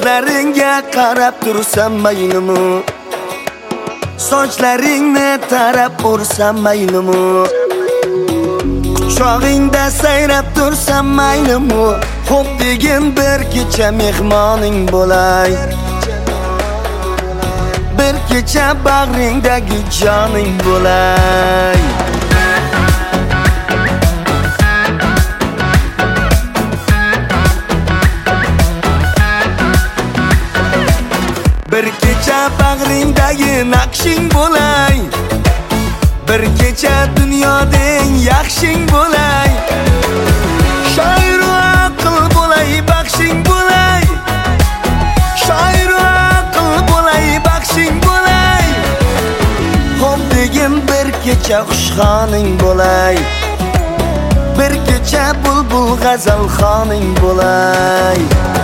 Ko'zlaringga qarab tursam maylimi, sochlaringni tarab ursam maylimi, quchog'ingda sayrab tursam maylimi, xo'p degin bir kecha mehmoning bo'lay, bir kecha bag'ringdagi joning bo'lay. Bir kecha bag'ringdagi naqshing bo'lay, bir kecha dunyodeng yaxshing bo'lay. Shoir va aql bo'lay, baxshing bo'lay. Shoir va aql bo'lay, baxshing bo'lay. Xo'p degin bir kecha xushxoning bo'lay, bir kecha bulbul g'azalxoning bo'lay.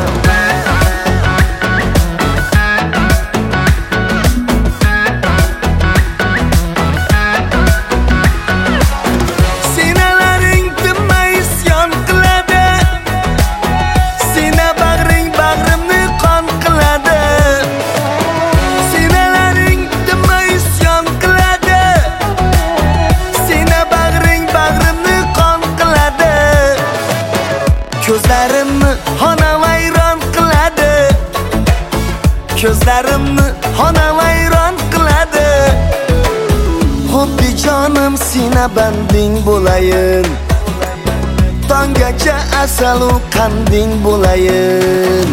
Ko'zlarimni xonavayron qiladi, ko'zlarimni xonavayron qiladi. Xuddi jonim sina banding bo'layin, tonggacha asal u qanding bo'layin.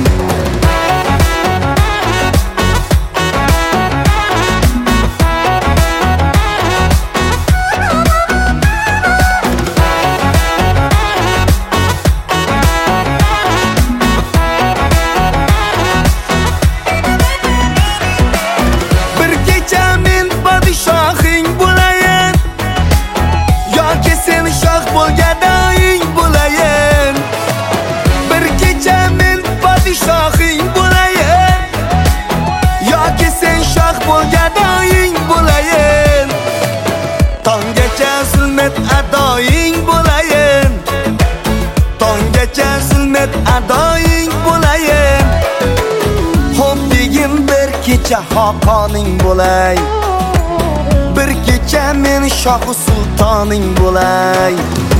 Tonggacha zulmat adoying bo'layin, tonggacha zulmat adoying bo'layin. Xo'p degin bir kecha xoqoning bo'lay, bir kecha men shoh sultoning bo'lay.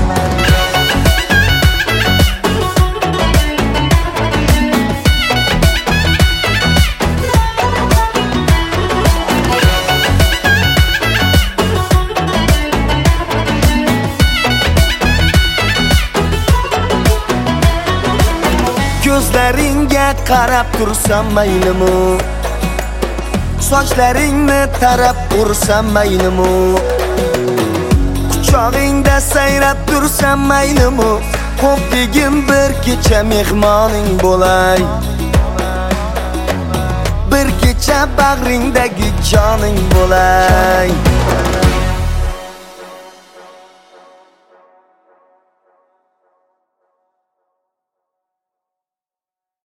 Ko'zlaringga qarab tursam maylimi, sochlaringni tarab ursam maylimi, quchog'ingda sayrab tursam maylimi, xo'p degin bir kecha mehmoning bo'lay, bir kecha bag'ringdagi joning bo'lay.